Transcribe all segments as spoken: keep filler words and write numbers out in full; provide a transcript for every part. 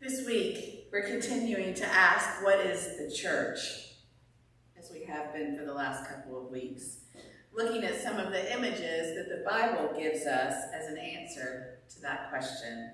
This week, we're continuing to ask, what is the church? As we have been for the last couple of weeks, looking at some of the images that the Bible gives us as an answer to that question.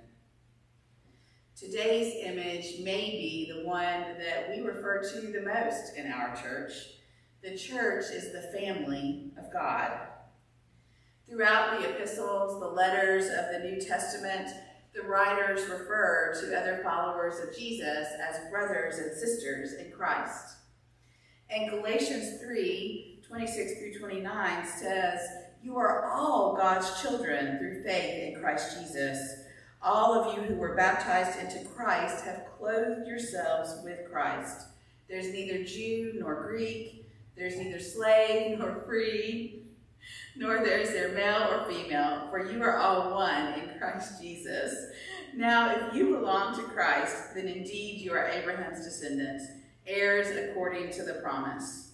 Today's image may be the one that we refer to the most in our church. The church is the family of God. Throughout the epistles, the letters of the New Testament, the writers refer to other followers of Jesus as brothers and sisters in Christ. And Galatians three, twenty-six through twenty-nine says, "You are all God's children through faith in Christ Jesus. All of you who were baptized into Christ have clothed yourselves with Christ. There's neither Jew nor Greek, there's neither slave nor free, nor there's there male or female, for you are all one in Christ Jesus. Now, if you belong to Christ, then indeed you are Abraham's descendants, heirs according to the promise."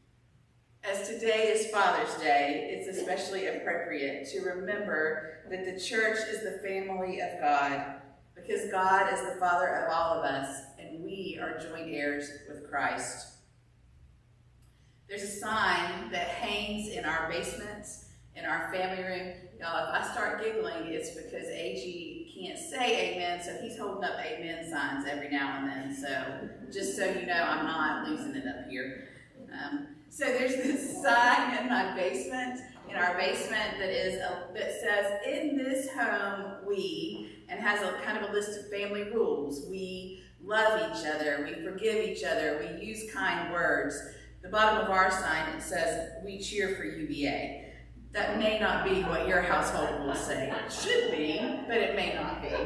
As today is Father's Day, it's especially appropriate to remember that the church is the family of God, because God is the Father of all of us, and we are joint heirs with Christ. There's a sign that hangs in our basements, in our family room. Y'all, if I start giggling, it's because A G can't say amen, so he's holding up amen signs every now and then. So just so you know, I'm not losing it up here. Um, so there's this sign in my basement, in our basement, that is a, that says, "In this home we," and has a kind of a list of family rules. We love each other, we forgive each other, we use kind words. The bottom of our sign, it says, "We cheer for U V A." That may not be what your household will say. It should be, but it may not be.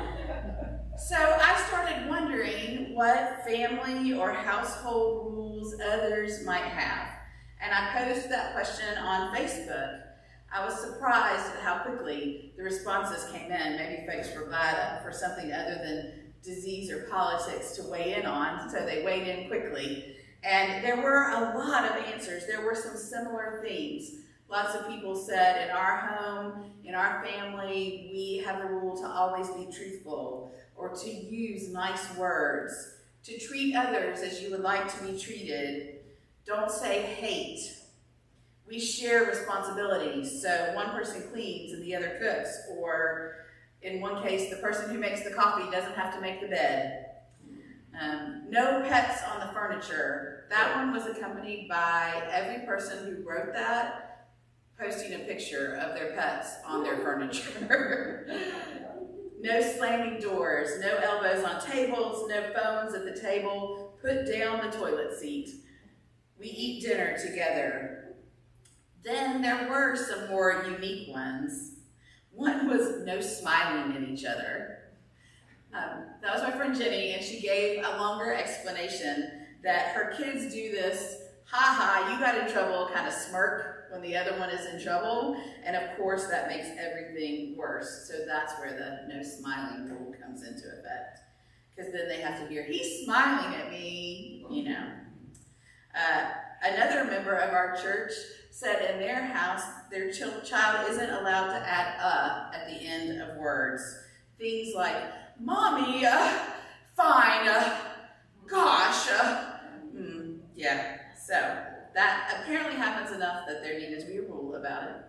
So I started wondering what family or household rules others might have. And I posed that question on Facebook. I was surprised at how quickly the responses came in. Maybe folks were glad for something other than disease or politics to weigh in on, so they weighed in quickly. And there were a lot of answers. There were some similar themes. Lots of people said, in our home, in our family, we have a rule to always be truthful, or to use nice words, to treat others as you would like to be treated. Don't say hate. We share responsibilities, so one person cleans and the other cooks, or in one case, the person who makes the coffee doesn't have to make the bed. Um, no pets on the furniture. That one was accompanied by every person who wrote that posting a picture of their pets on their furniture. No slamming doors, no elbows on tables, no phones at the table. Put down the toilet seat. We eat dinner together. Then there were some more unique ones. One was no smiling at each other. Um, that was my friend Jenny, and she gave a longer explanation that her kids do this, ha ha, you got in trouble, kind of smirk when the other one is in trouble, and of course that makes everything worse. So that's where the no smiling rule comes into effect, because then they have to hear, he's smiling at me, you know. Uh, another member of our church said in their house, their ch child isn't allowed to add "uh" at the end of words. Things like, "Mommy, uh, fine, uh, gosh, uh, mm, yeah." So that apparently happens enough that there needed to be a rule about it.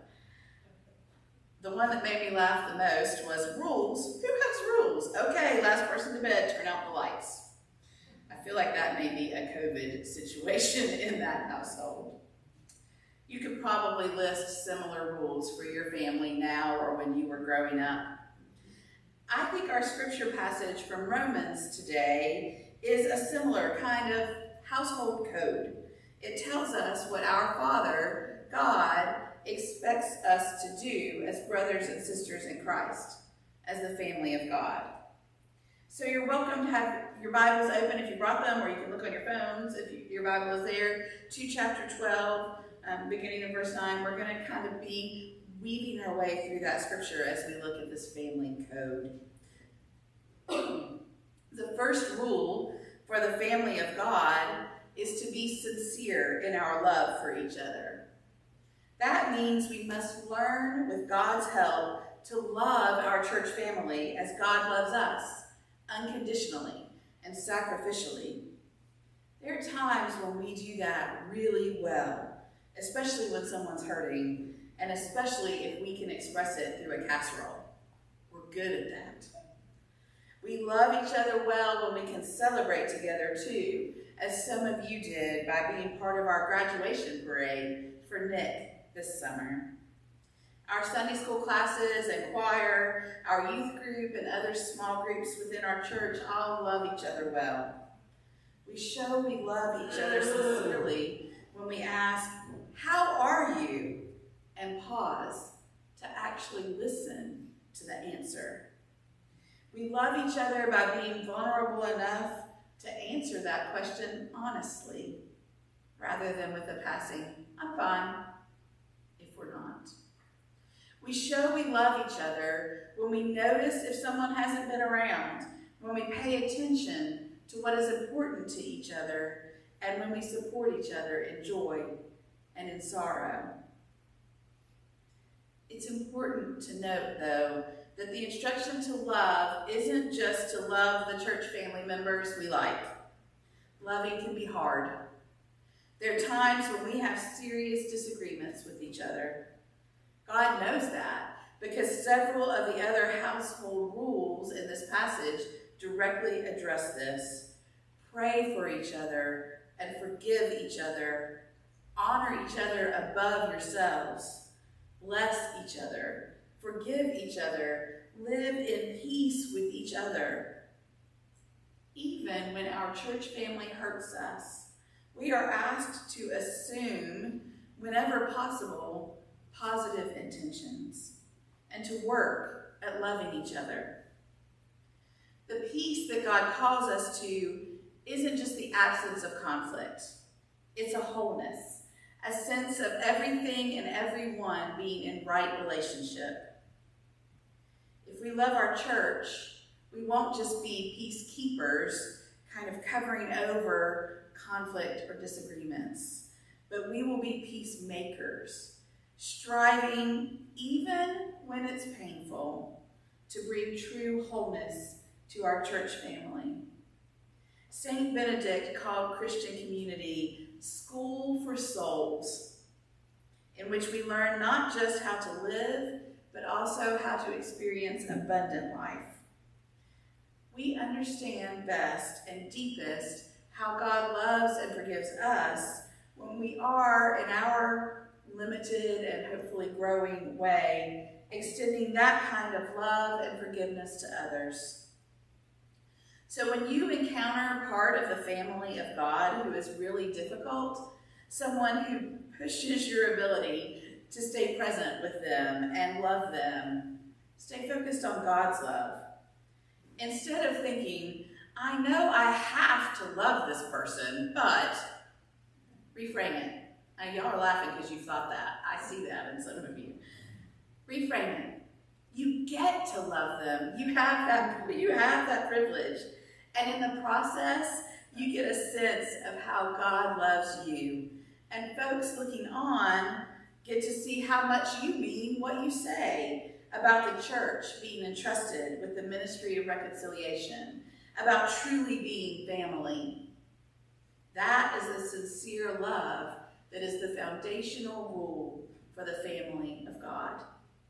The one that made me laugh the most was rules. Who has rules? Okay, last person to bed, turn out the lights. I feel like that may be a COVID situation in that household. You could probably list similar rules for your family now or when you were growing up. I think our scripture passage from Romans today is a similar kind of household code. It tells us what our Father, God, expects us to do as brothers and sisters in Christ, as the family of God. So you're welcome to have your Bibles open if you brought them, or you can look on your phones if you, your Bible is there, to chapter twelve, um, beginning in verse nine. We're going to kind of be weaving our way through that scripture as we look at this family code. The first rule for the family of God is to be sincere in our love for each other. That means we must learn, with God's help, to love our church family as God loves us, unconditionally and sacrificially. There are times when we do that really well, especially when someone's hurting, and especially if we can express it through a casserole. We're good at that. We love each other well when we can celebrate together too, as some of you did by being part of our graduation parade for Nick this summer. Our Sunday school classes and choir, our youth group, and other small groups within our church all love each other well. We show we love each other sincerely when we ask, "How are you?" and pause to actually listen to the answer. We love each other by being vulnerable enough to answer that question honestly, rather than with a passing, "I'm fine," if we're not. We show we love each other when we notice if someone hasn't been around, when we pay attention to what is important to each other, and when we support each other in joy and in sorrow. It's important to note, though, that the instruction to love isn't just to love the church family members we like. Loving can be hard. There are times when we have serious disagreements with each other. God knows that, because several of the other household rules in this passage directly address this. Pray for each other and forgive each other. Honor each other above yourselves. Bless each other. Forgive each other. Live in peace with each other. Even when our church family hurts us, we are asked to assume, whenever possible, positive intentions and to work at loving each other. The peace that God calls us to isn't just the absence of conflict. It's a wholeness, a sense of everything and everyone being in right relationship. If we love our church, we won't just be peacekeepers, kind of covering over conflict or disagreements, but we will be peacemakers, striving, even when it's painful, to bring true wholeness to our church family. Saint Benedict called Christian community school for souls, in which we learn not just how to live, but also how to experience abundant life. We understand best and deepest how God loves and forgives us when we are, in our limited and hopefully growing way, extending that kind of love and forgiveness to others. So when you encounter part of the family of God who is really difficult, someone who pushes your ability to stay present with them and love them, stay focused on God's love. Instead of thinking, "I know I have to love this person, but," reframe it. Now, y'all are laughing because you thought that. I see that in some of you. Reframe it. You get to love them. You have that, you have that privilege. And in the process, you get a sense of how God loves you. And folks looking on get to see how much you mean what you say about the church being entrusted with the ministry of reconciliation, about truly being family. That is a sincere love that is the foundational rule for the family of God.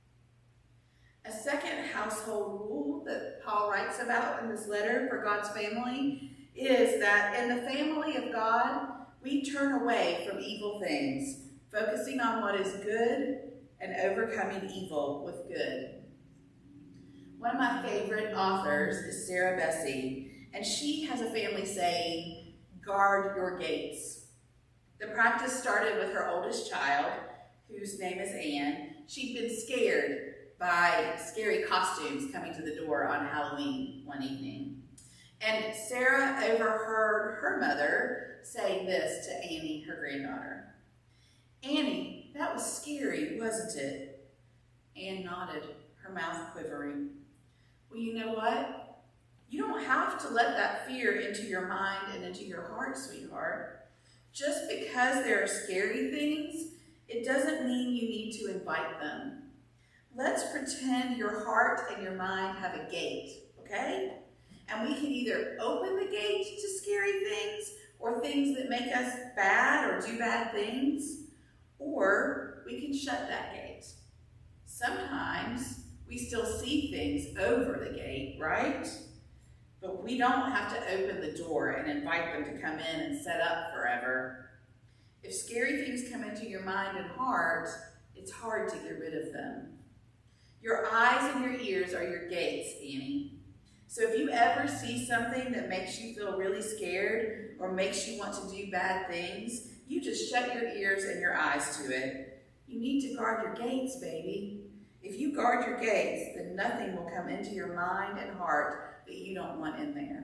A second household rule that Paul writes about in this letter for God's family is that in the family of God, we turn away from evil things, focusing on what is good and overcoming evil with good. One of my favorite authors is Sarah Bessey, and she has a family saying, "Guard your gates." The practice started with her oldest child, whose name is Anne. She'd been scared by scary costumes coming to the door on Halloween one evening. And Sarah overheard her mother say this to Annie, her granddaughter. "Annie, that was scary, wasn't it?" Anne nodded, her mouth quivering. "Well, you know what? You don't have to let that fear into your mind and into your heart, sweetheart. Just because there are scary things, it doesn't mean you need to invite them. Let's pretend your heart and your mind have a gate, okay? And we can either open the gate to scary things or things that make us bad or do bad things, or we can shut that gate. Sometimes we still see things over the gate, right? But we don't have to open the door and invite them to come in and set up forever. If scary things come into your mind and heart, it's hard to get rid of them. Your eyes and your ears are your gates, Annie. So if you ever see something that makes you feel really scared or makes you want to do bad things, you just shut your ears and your eyes to it. You need to guard your gates, baby. If you guard your gates, then nothing will come into your mind and heart that you don't want in there.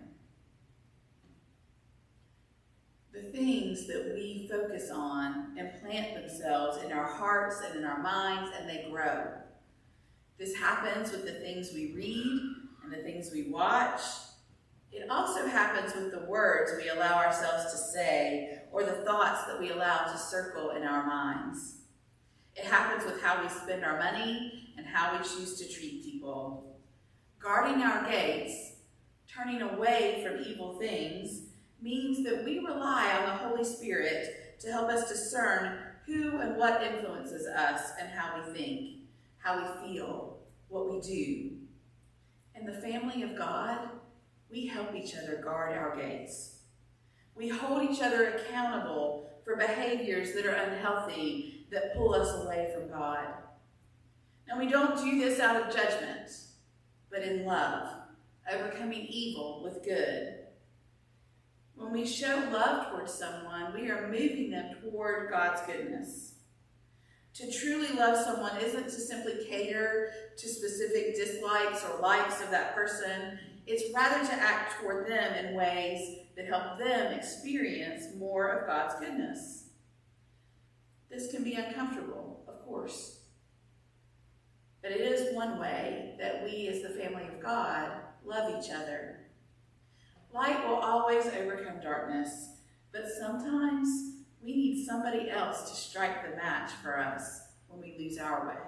The things that we focus on implant themselves in our hearts and in our minds, and they grow. This happens with the things we read and the things we watch. It also happens with the words we allow ourselves to say or the thoughts that we allow to circle in our minds. It happens with how we spend our money and how we choose to treat people. Guarding our gates, turning away from evil things, means that we rely on the Holy Spirit to help us discern who and what influences us and how we think, how we feel, what we do. In the family of God, we help each other guard our gates. We hold each other accountable for behaviors that are unhealthy, that pull us away from God. Now, we don't do this out of judgment, but in love, overcoming evil with good. When we show love towards someone, we are moving them toward God's goodness. To truly love someone isn't to simply cater to specific dislikes or likes of that person. It's rather to act toward them in ways that help them experience more of God's goodness. This can be uncomfortable, of course. But it is one way that we, as the family of God, love each other. Light will always overcome darkness, but sometimes we need somebody else to strike the match for us when we lose our way.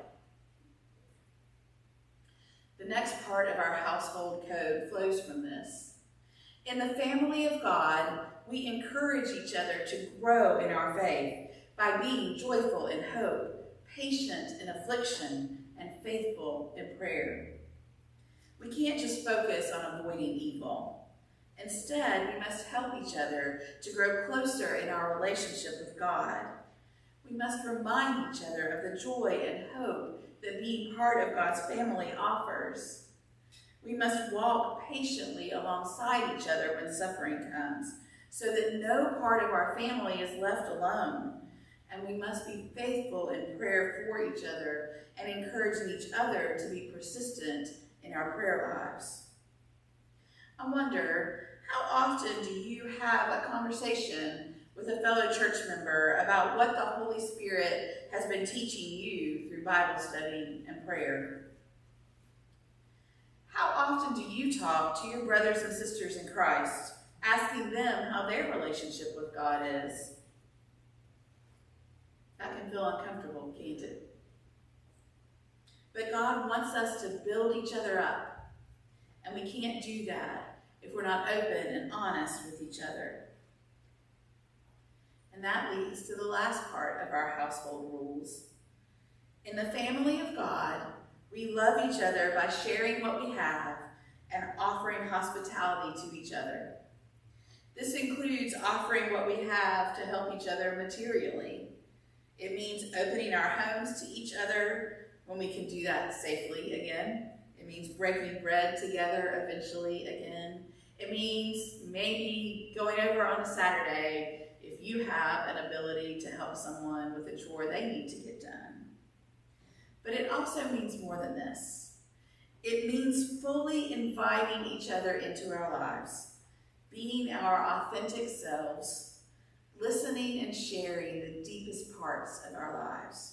The next part of our household code flows from this. In the family of God, we encourage each other to grow in our faith by being joyful in hope, patient in affliction, and faithful in prayer. We can't just focus on avoiding evil. Instead, we must help each other to grow closer in our relationship with God. We must remind each other of the joy and hope that being part of God's family offers. We must walk patiently alongside each other when suffering comes, so that no part of our family is left alone. And we must be faithful in prayer for each other and encouraging each other to be persistent in our prayer lives. I wonder, how often do you have a conversation with a fellow church member about what the Holy Spirit has been teaching you through Bible study and prayer? How often do you talk to your brothers and sisters in Christ, asking them how their relationship with God is? That can feel uncomfortable, can't it? But God wants us to build each other up, and we can't do that if we're not open and honest with each other. And that leads to the last part of our household rules. In the family of God, we love each other by sharing what we have and offering hospitality to each other. This includes offering what we have to help each other materially. It means opening our homes to each other when we can do that safely again. It means breaking bread together eventually again. It means maybe going over on a Saturday if you have an ability to help someone with a chore they need to get done. But it also means more than this. It means fully inviting each other into our lives, being our authentic selves, listening and sharing the deepest parts of our lives.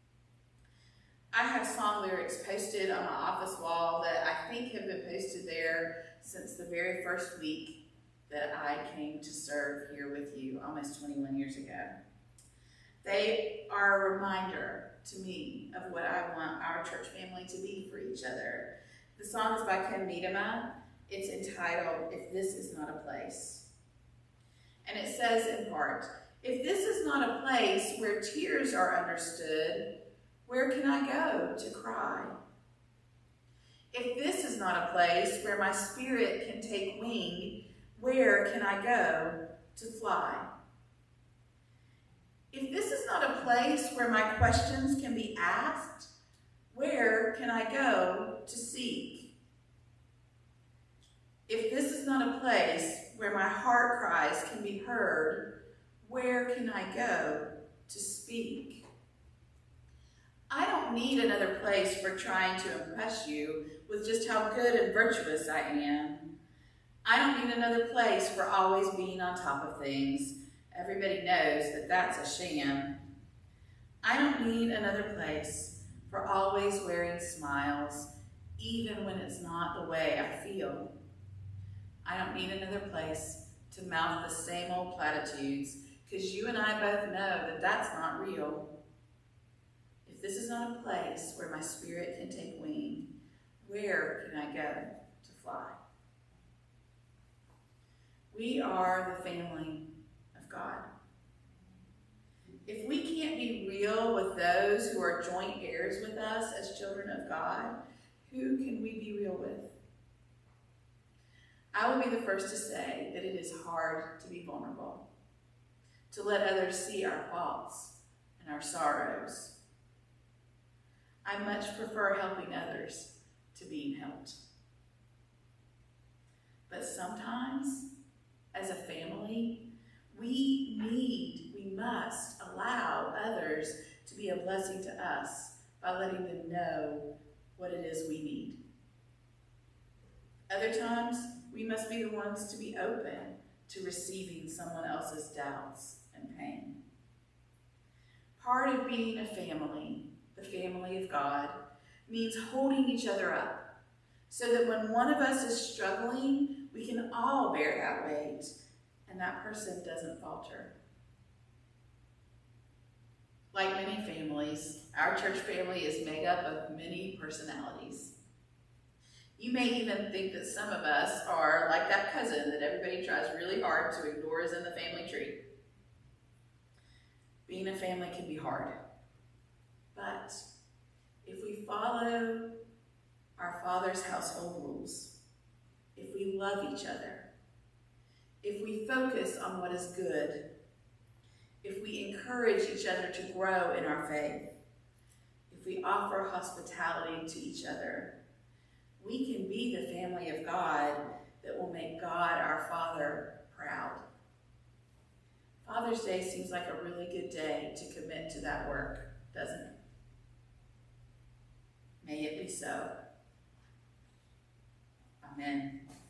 I have song lyrics posted on my office wall that I think have been posted there since the very first week that I came to serve here with you almost twenty-one years ago. They are a reminder to me of what I want our church family to be for each other. The song is by Ken Miedema. It's entitled, If This Is Not a Place. And it says in part, if this is not a place where tears are understood, where can I go to cry? If this is not a place where my spirit can take wing, where can I go to fly? If this is not a place where my questions can be asked, where can I go to seek? If this is not a place where my heart cries can be heard, where can I go to speak? I don't need another place for trying to impress you with just how good and virtuous I am. I don't need another place for always being on top of things. Everybody knows that that's a sham. I don't need another place for always wearing smiles, even when it's not the way I feel. I don't need another place to mouth the same old platitudes, because you and I both know that that's not real. If this is not a place where my spirit can take wing, where can I go to fly? We are the family of God. If we can't be real with those who are joint heirs with us as children of God, who can we be real with? I will be the first to say that it is hard to be vulnerable, to let others see our faults and our sorrows. I much prefer helping others to being helped. But sometimes, as a family, we need, we must allow others to be a blessing to us by letting them know what it is we need. Other times, we must be the ones to be open to receiving someone else's doubts and pain. Part of being a family, the family of God, means holding each other up so that when one of us is struggling, we can all bear that weight and that person doesn't falter. Like many families, our church family is made up of many personalities. You may even think that some of us are like that cousin that everybody tries really hard to ignore is in the family tree. Being a family can be hard. But if we follow our Father's household rules, if we love each other, if we focus on what is good, if we encourage each other to grow in our faith, if we offer hospitality to each other, we can be the family of God that will make God, our Father, proud. Father's Day seems like a really good day to commit to that work, doesn't it? May it be so. Amen.